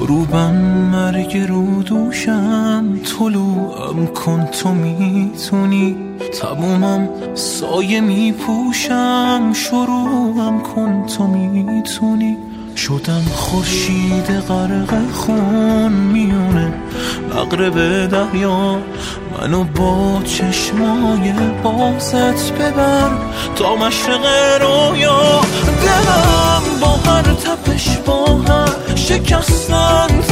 غروبم مرگ رو دوشم، طلوعم کن تو میتونی، تمومم سایه میپوشم، شروعم کن تو میتونی. شدم خورشید غرق خون میونه مغرب دریا، منو با چشمای بازت ببر تا مشرق رویا. دلم با هر تپش با هم شکستن